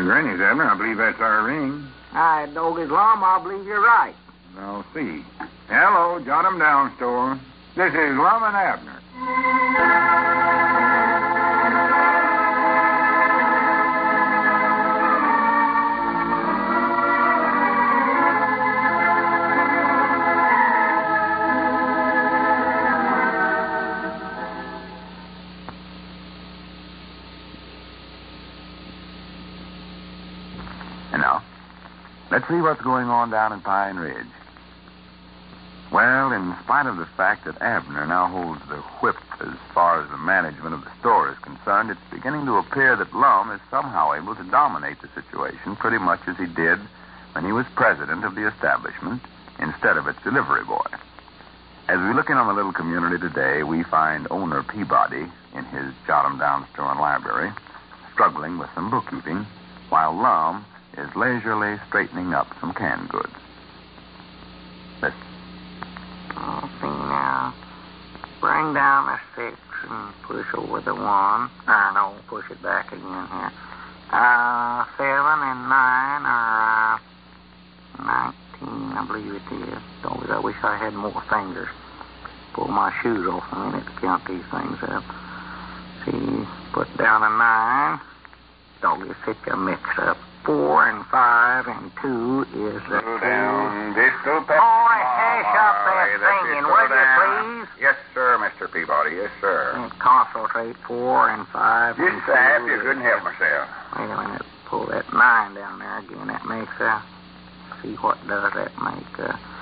Granny's, Abner. I believe that's our ring. Hi, Doggy's Lum. I believe you're right. I'll see. Hello, jot 'em down, store. This is Lum and Abner. Let's see what's going on down in Pine Ridge. Well, in spite of the fact that Abner now holds the whip as far as the management of the store is concerned, it's beginning to appear that Lum is somehow able to dominate the situation pretty much as he did when he was president of the establishment instead of its delivery boy. As we look in on the little community today, we find owner Peabody in his jot-em-down store and library struggling with some bookkeeping, while Lum is leisurely straightening up some canned goods. Listen. Let's see now. Bring down the 6 and push over the 1. No, push it back again here. 7 and 9 are 19, I believe it is. Always, I wish I had more fingers. Pull my shoes off a minute to count these things up. See, put down a 9. Doggy, fit you mixed up. 4 and 5 and 2 is the Slow down, Distal. Boy, hash up that singing, will you, please? Yes, sir, Mr. Peabody. Yes, sir. And concentrate. 4 and 5 Yes, and 2. sir. I couldn't help myself. Wait a minute. Pull that 9 down there again. That makes, see what does that make,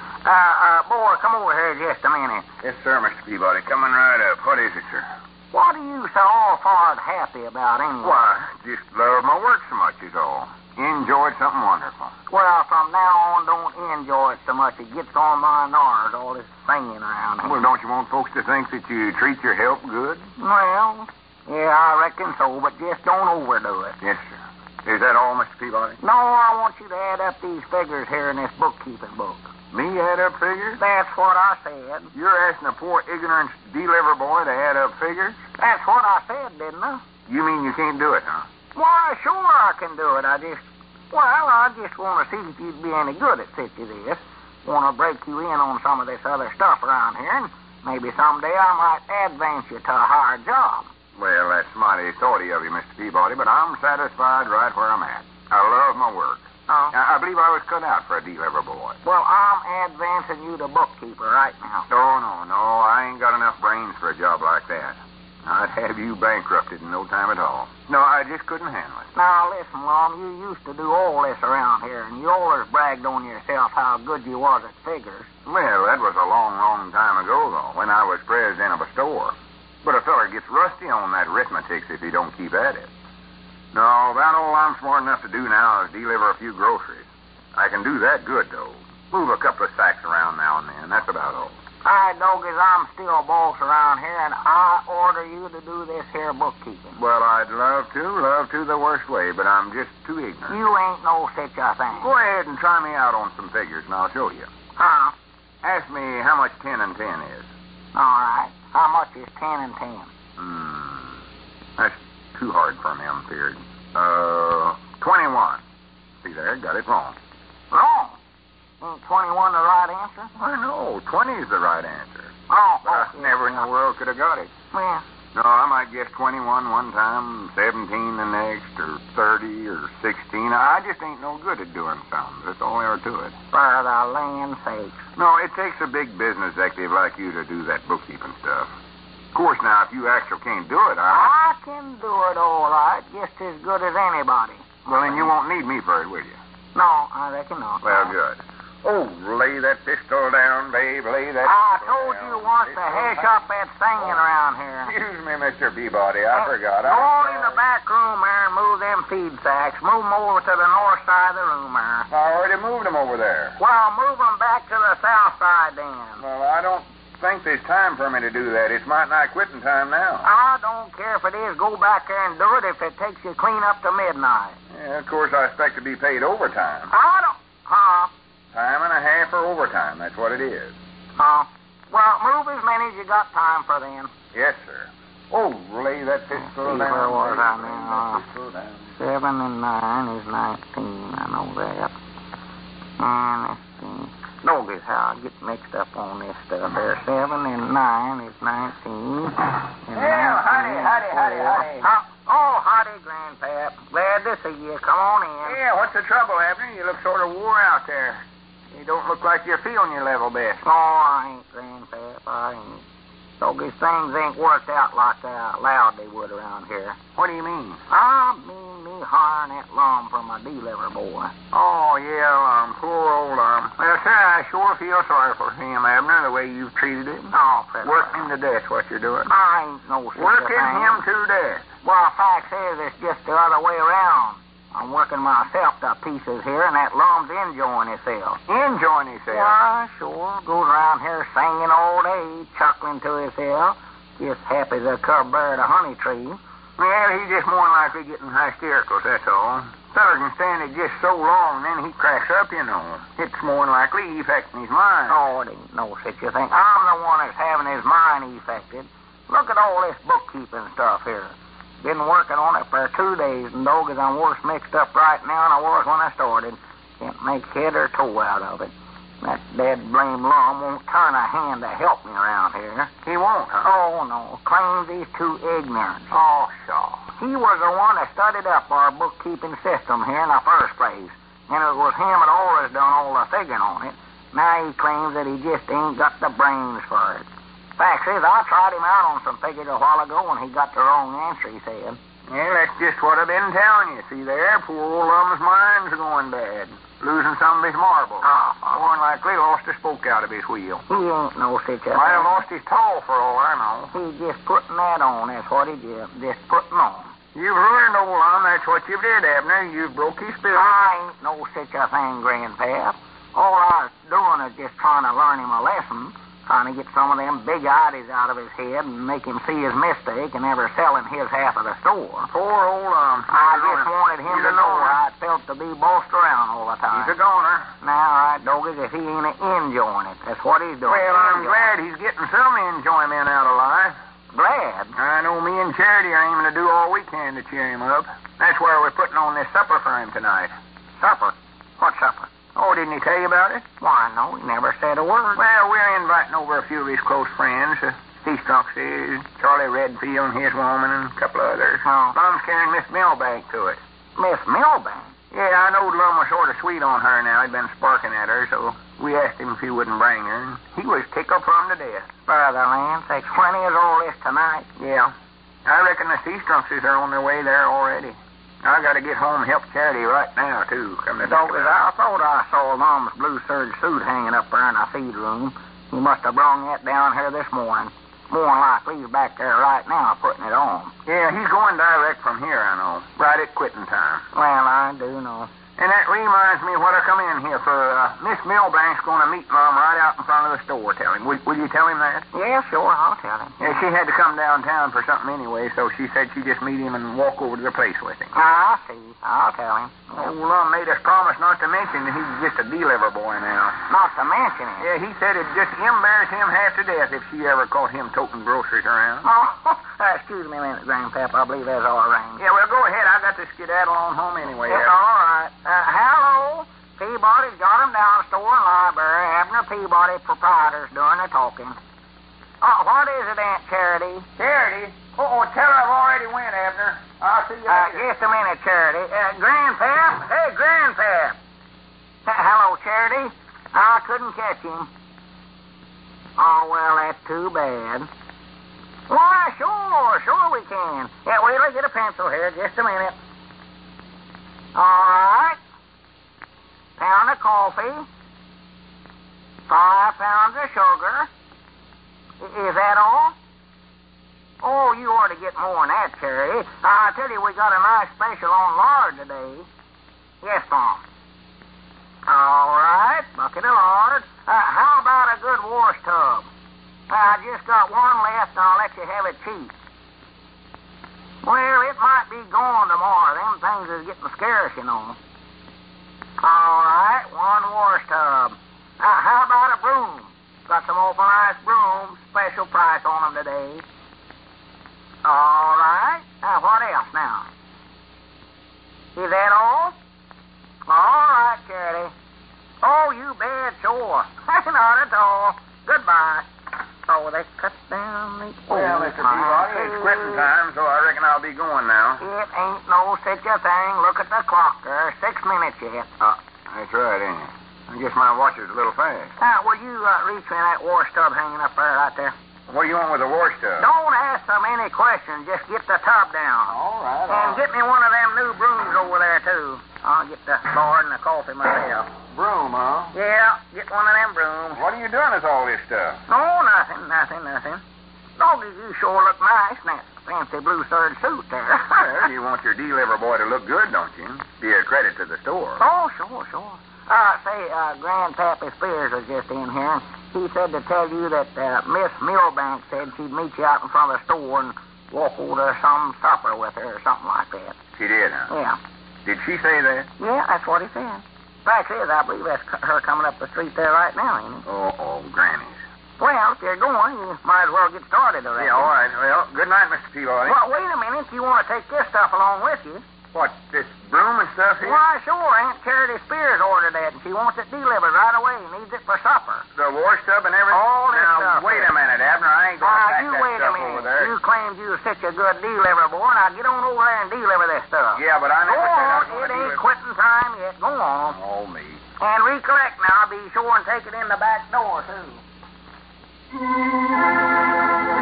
boy, come over here just a minute. Yes, sir, Mr. Peabody. Coming right up. What is it, sir? What are you so all-fired happy about anyway? Why, just love my work so much is all. Enjoyed something wonderful. Well, from now on, don't enjoy it so much. It gets on my nerves, all this singing around here. Well, don't you want folks to think that you treat your help good? Well, yeah, I reckon so, but just don't overdo it. Yes, sir. Is that all, Mr. Peabody? No, I want you to add up these figures here in this bookkeeping book. Me add up figures? That's what I said. You're asking a poor, ignorant deliver boy to add up figures? That's what I said, didn't I? You mean you can't do it, huh? Why, sure I can do it. I just want to see if you'd be any good at such as this. Want to break you in on some of this other stuff around here, and maybe someday I might advance you to a higher job. Well, that's mighty thoughty of you, Mr. Peabody, but I'm satisfied right where I'm at. I love my work. Oh. I believe I was cut out for a deliver boy. Well, I'm advancing you to bookkeeper right now. Oh, no. I ain't got enough brains for a job like that. I'd have you bankrupted in no time at all. No, I just couldn't handle it. Now, listen, Lum, you used to do all this around here, and you always bragged on yourself how good you was at figures. Well, that was a long, long time ago, though, when I was president of a store. But a feller gets rusty on that arithmetic if he don't keep at it. No, about all I'm smart enough to do now is deliver a few groceries. I can do that good, though. Move a couple of sacks around now and then. That's about all. All right, Doggies, I'm still boss around here, and I order you to do this here bookkeeping. Well, I'd love to the worst way, but I'm just too ignorant. You ain't no such a thing. Go ahead and try me out on some figures, and I'll show you. Huh? Ask me how much 10 and 10 is. All right. How much is 10 and 10? That's too hard for me, I'm feared. 21. See there, got it wrong. Wrong? Ain't 21 the right answer? I know, 20 is the right answer. Oh, But I never in the world could have got it. Well, No, I might guess 21 one time, 17 the next, or 30, or 16. I just ain't no good at doing sums. That's all there to it. for the land's sakes. No, it takes a big business executive like you to do that bookkeeping stuff. Of course, now, if you actually can't do it, I can do it all right, just as good as anybody. Well, then you won't need me for it, will you? No, I reckon not. Well, good. Oh, lay that pistol down, babe. Lay that I pistol told down. you once to hush up that singing around here. Excuse me, Mr. Peabody. I forgot. Go on in the back room there and move them feed sacks. Move them over to the north side of the room there. I already moved them over there. Well, move them back to the south side then. Well, I don't think there's time for me to do that. It's might not quitting time now. I don't care if it is. Go back there and do it if it takes you clean up to midnight. Yeah, of course, I expect to be paid overtime. I don't... Huh? Time and a half or overtime. That's what it is. Huh? Well, move as many as you got time for then. Yes, sir. Oh, lay that pistol See, down. where was I lay now? that pistol down. 7 and 9 is 19. I know that. And let's see. Notice how I get mixed up on this stuff there. 7 and 9 is 19. Yeah, howdy. Oh, howdy, Grandpap. Glad to see you. Come on in. Yeah, what's the trouble, Abner? You look sort of wore out there. You don't look like you're feeling your level best. Oh, I ain't, Grandpap. I ain't. These things ain't worked out like they allowed they would around here. What do you mean? I mean me hiring that Lum for my deliver boy. Oh, yeah, poor old Well, sir, I sure feel sorry for him, Abner, the way you've treated him. No, Fred. Working him to death, what you're doing. I ain't no such a Working thing. him to death. Well, fact is, it's just the other way around. I'm working myself to pieces here, and that Lum's enjoying himself. Enjoying himself? Why, sure. Goes around here singing all day, chuckling to himself, just happy as a cub bird at a honey tree. Well, he's just more than likely getting hysterical, that's all. Feller can stand it just so long, then he cracks up, you know. It's more than likely affecting his mind. Oh, it ain't no such a thing. I'm the one that's having his mind affected. Look at all this bookkeeping stuff here. Been working on it for 2 days, and dog, I'm worse mixed up right now than I was when I started. Can't make head or toe out of it. That dead blame Lum won't turn a hand to help me around here. He won't, huh? Oh, no. Claims he's too ignorant. Oh, sure. He was the one that started up our bookkeeping system here in the first place. And it was him that always done all the figuring on it. Now he claims that he just ain't got the brains for it. Fact is, I tried him out on some figures a while ago when he got the wrong answer, he said. Yeah, that's just what I've been telling you. See there, poor old Lum's mind's going bad. Losing some of his marbles. More than likely lost a spoke out of his wheel. He ain't no such a Might have thing. lost his toe for all I know. He's just putting that on, that's what he did. Just putting on. You've ruined old Lum, that's what you did, Abner. You broke his spirit. I ain't no such a thing, Grandpap. All I was doing is just trying to learn him a lesson. Trying to get some of them big ideas out of his head and make him see his mistake and never selling his half of the store. Poor old Lum. I just wanted him He's to a know goner. how it felt to be bossed around all the time. He's a goner. Now, right, doggies, if he ain't enjoying it, that's what he's doing. Well, I'm glad he's getting some enjoyment out of life. Glad? I know me and Charity are aiming to do all we can to cheer him up. That's why we're putting on this supper for him tonight. Supper? What supper? Oh, didn't he tell you about it? Why, no, he never said a word. Well, we're inviting over a few of his close friends. Steve Strunksy, Charlie Redfield and his woman, and a couple of others. Oh. Lum's carrying Miss Milbank to it. Miss Milbank? Yeah, I knowed Lum was sort of sweet on her now. He'd been sparking at her, so we asked him if he wouldn't bring her, and he was tickled plumb to death. Brother Lance, takes 20 is all this tonight. Yeah. I reckon the Steve Strunkses are on their way there already. I got to get home and help Charity right now, too. Come to think of Doggies, it. I thought I saw Lum's blue serge suit hanging up there in the feed room. He must have brought that down here this morning. More than likely, he's back there right now putting it on. Yeah, he's going direct from here, I know. Right at quitting time. Well, I do know. And that reminds me what I come in here for. Miss Milbank's going to meet Lum right out in front of the store, tell him. Will you tell him that? Yeah, sure, I'll tell him. Yeah, she had to come downtown for something anyway, so she said she'd just meet him and walk over to the place with him. I see. I'll tell him. Oh, Lum made us promise not to mention that he's just a deliver boy now. Not to mention it. Yeah, he said it'd just embarrass him half to death if she ever caught him toting groceries around. Oh, excuse me a minute, Grandpap. I believe that's all right. Yeah, well, go ahead. I got to skedaddle on home anyway. Yeah, all right. Hello. Peabody's got him down store and library. Abner Peabody, proprietor's doing the talking. What is it, Aunt Charity? Charity? Oh, tell her I've already went, Abner. I'll see you later. Just a minute, Charity. Grandpap? Hey, Grandpap. Hello, Charity. I couldn't catch him. Oh, well, that's too bad. Why, sure we can. Yeah, wait till I get a pencil here. Just a minute. All right. Pound of coffee. 5 pounds of sugar. Is that all? Oh, you ought to get more than that, Charity. I tell you, we got a nice special on lard today. Yes, Mom. All right, bucket of lard. How about a good wash tub? I just got one left, and I'll let you have it cheap. Well, it might be gone tomorrow. Them things is getting scarce, you know. All right, one wash tub. How about a broom? Got some awful nice brooms. Special price on them today. All right. Now, what else now? Is that all? All right, Charity. Oh, you bet, sure. Not at all. Goodbye. Oh, they cut down the... Well, Mr. Peabody, it's quitting time, so I reckon I'll be going now. It ain't no such a thing. Look at the clock there. 6 minutes yet. That's right, ain't it? I guess my watch is a little fast. Will you reach me that wash tub hanging up there right there? What do you want with the wash tub? Don't ask so many questions. Just get the tub down. All right. And get me one of them new brooms over there, too. I'll get the board and the coffee myself. Broom, huh? Yeah, get one of them brooms. What are you doing with all this stuff? Oh, nothing. Doggy, you sure look nice in that fancy blue serge suit there. Well, you want your deliver boy to look good, don't you? Be a credit to the store. Oh, sure. Grandpappy Spears was just in here, and he said to tell you that Miss Milbank said she'd meet you out in front of the store and walk over to some supper with her or something like that. She did, huh? Yeah. Did she say that? Yeah, that's what he said. Fact is, I believe that's her coming up the street there right now, ain't it? Oh, Granny's. Well, if you're going, you might as well get started already. Yeah, all right. Well, good night, Mr. Peabody. Well, wait a minute. You want to take this stuff along with you? What, this broom and stuff here? Why, sure. Aunt Charity Spears ordered that, and she wants it delivered right away. Needs it for supper. The wash tub and everything? All this now, stuff. Wait a minute, Abner. I ain't going to pack You that wait a stuff minute. over there. You claimed you were such a good deliverer boy. Now get on over there and deliver this stuff. Yeah, but I never Go said I on. was going It to ain't deliver. quitting time yet. Go on. Oh, me. And recollect now. Be sure and take it in the back door, too.